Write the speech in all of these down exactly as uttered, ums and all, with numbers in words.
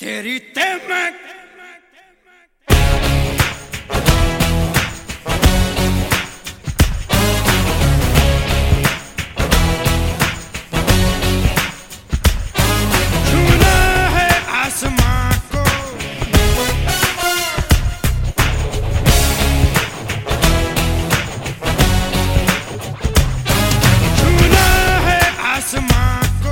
तेरी ते मैं छूना है आसमां को, छूना है आसमां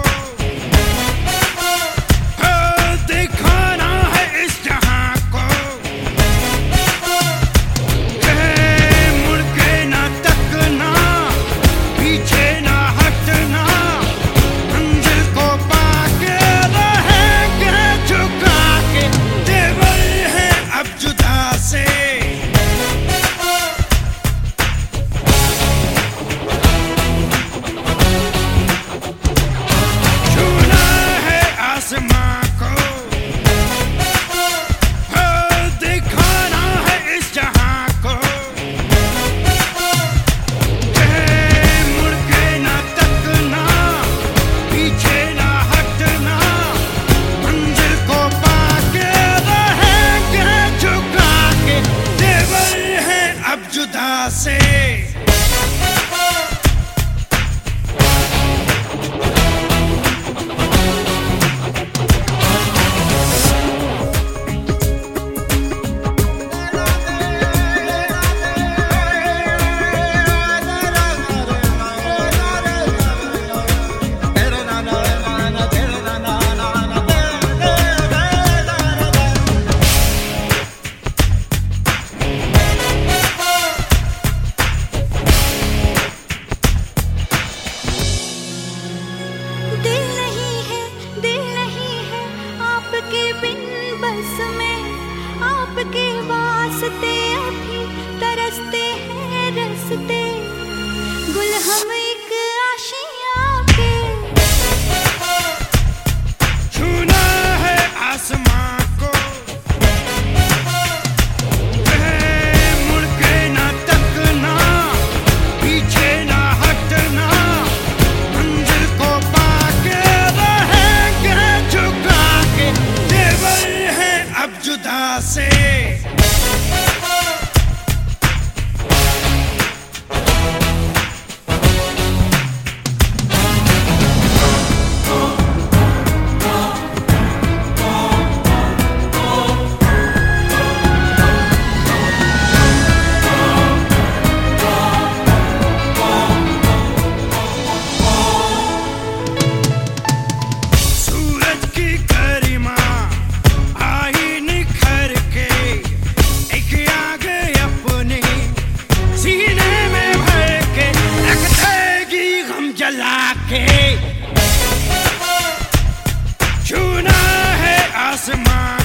से आपके वास्ते अभी तरसते हैं रस्ते, गुल हम एक आशिया के। छूना है आसमां को, मुड़ के ना तकना, पीछे ना हटना, मंजिल को पाके रहेंगे झुका के, तेवर है अब जुदा से। छूना है आसमां